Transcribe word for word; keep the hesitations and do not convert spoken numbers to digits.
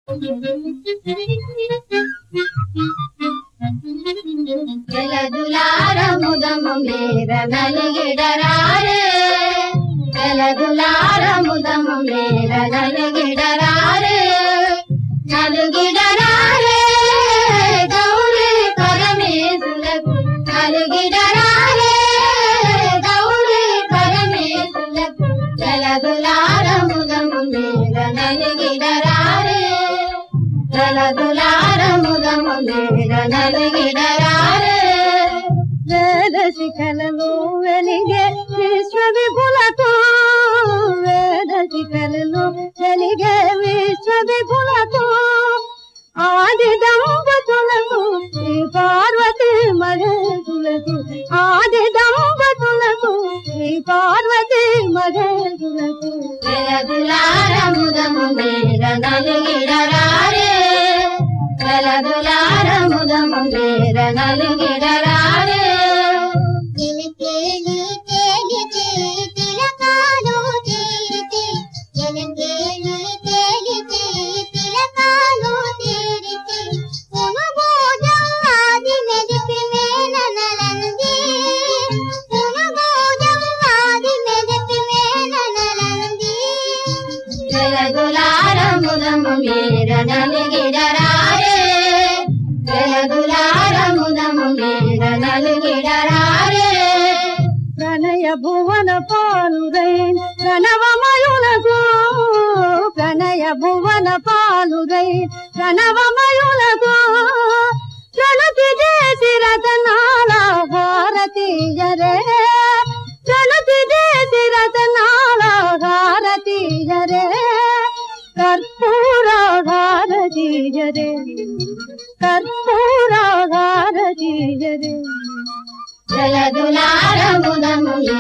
జలదులారముదము మేర నలుగిడరారే జలదులారముదము మేర నలుగిడరారే నలుగిడరారే గౌరీ పరమేశులకు నలుగిడరారే గౌరీ పరమేశులకు జలదులారముదము మేర నలుగిడరారే జలదులారముదము మేర నలుగిడరారే వేద శిఖలలో వెలిగే విశ్వ విపులతో వేద శిఖలలో వెలిగే విశ్వ విపులతో ఆది దంపతులకు శ్రీ పార్వతీ మహేశులకు ఆది దంపతులకు శ్రీ పార్వతీ మహేశులకు జలదులారముదము మేర నలుగిడరారే జలదులారముదము మేర నలుగిడరారే ఎలకేలి తేలితే తిలకాలు తీరితే ఎలకేలి తేలితే తిలకాలు తీరితే పునుభోజంగాది మెదిపి మేననలంది పునుభోజంగాది మెదిపి మేననలంది జలదులారముదము మేర నలుగిడరారే జలదులారముదము మేర నలుగిడరారే ప్రణయ భువన పాలురై ప్రణవమయులకు ప్రణయ భువన పాలురై ప్రణవమయులకు చలుతి దేశి రతనాల భారతీయరే చలుతి దేశి రతనాల భారతీయరే కర్పూర భారతీయరే కర్పూర భారతీయరే జలదులారముదము